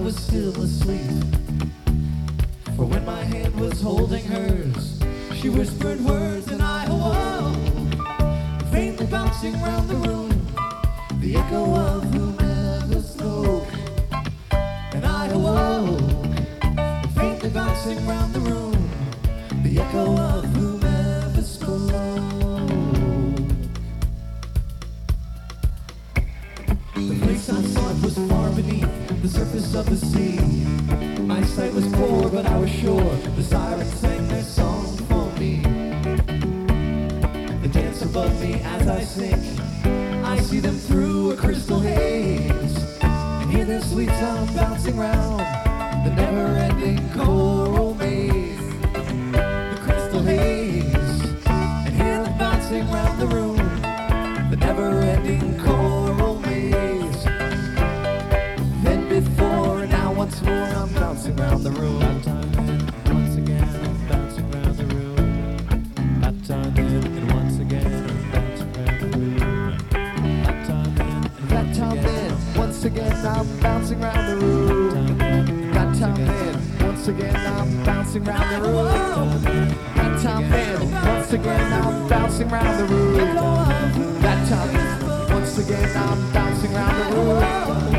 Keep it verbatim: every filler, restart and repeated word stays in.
was still asleep. For when my hand was holding hers, she whispered words and I awoke, faintly bouncing round the room, the echo of whomever spoke. And I awoke, faintly bouncing round the room, the echo of whomever spoke. The place I sought was far beneath the surface of the sea. My sight was poor, but I was sure the sirens sang their song for me. They dance above me as I sink. I see them through a crystal haze, and hear their sweet sound bouncing round the never-ending coral maze. The crystal haze, and hear them bouncing round the room, the never-ending coral maze. Then before and now once more I'm bouncing round the room. That time in, once again I'm bouncing round the room. That time in, and once again I'm bouncing round the room. That time in, and that time in, once again I'm bouncing round the room. That time in, once again I'm bouncing round the room. That time in, once again I'm bouncing round the room. That time in, once again I'm bouncing round the room.